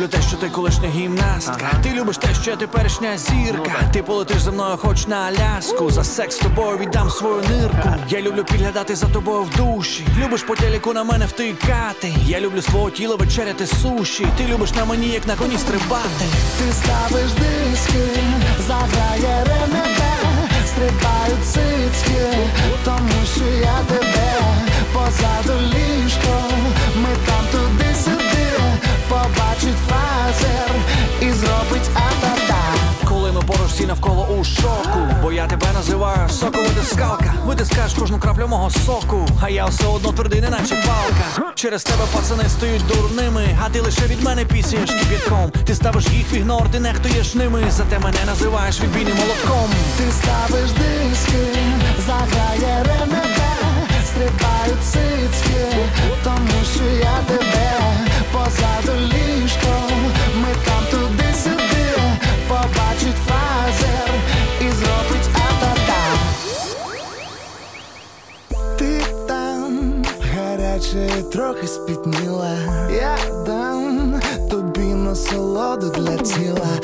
люблю те, що ти колишня гімнастка. Ти любиш те, що я теперішня зірка. Ти полетиш за мною хоч на Аляску. За секс з тобою віддам свою нирку. Я люблю підглядати за тобою в душі. Любиш по телеку на мене втикати. Я люблю з твого тіла вечеряти суші. Ти любиш на мені, як на коні стрибати. Ти ставиш диски, заграє РНБ, стрибають цицьки, тому що я тебе позаду ліжко. Ми там туди-сюди, побачить фазер і зробить а-та-та. Коли ми поруч, всі навколо у шоку, бо я тебе називаю соковитискалка. Витискаєш кожну краплю мого соку, а я все одно твердий, неначе палка. Через тебе пацани стають дурними, а ти лише від мене пісяєш кип'ятком. Ти ставиш їх в ігнор, ти нехтуєш ними, зате мене називаєш відбійним молотком. Ти ставиш диски, заграє РНБ, стрибають цицьки, тому що я тебе позаду ліжко. Ми там туди-сюди, побачить фазер і зробить а-та-та. Ти там гаряча і трохи спітніла. Я дам тобі насолоду для тіла.